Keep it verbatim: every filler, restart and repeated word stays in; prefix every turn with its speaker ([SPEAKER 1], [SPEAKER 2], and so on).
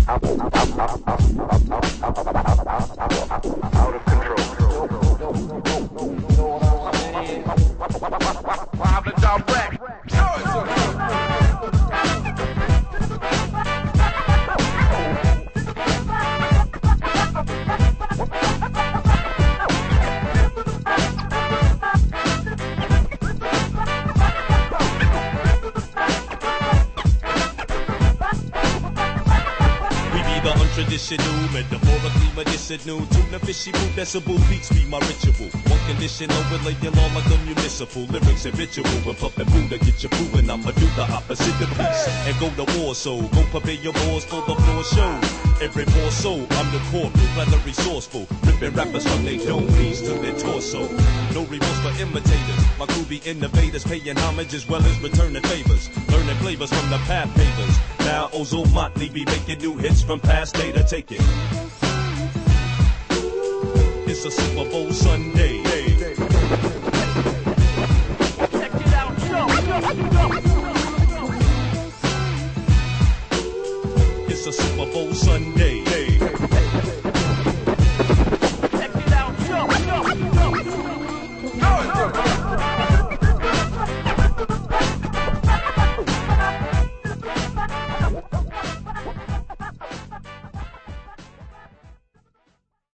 [SPEAKER 1] Out of control. Live and direct.
[SPEAKER 2] Traditional, metaphorically medicinal. Tuna fishy move, decibel beats be my ritual. One condition, overlay your law like a municipal. Lyrics and ritual, and puppet Buddha get you proven. I'ma do the opposite of peace and go to war. So go prepare your balls for the floor show. Every more soul, I'm the corporal, rather resourceful. Ripping rappers from their dome piece to their torso. No remorse for imitators. My groovy innovators paying homage as well as returning favors. Learning flavors from the path pavers. Now Ozo Motley be making new hits from past data. Take it. It's a Super Bowl Sunday.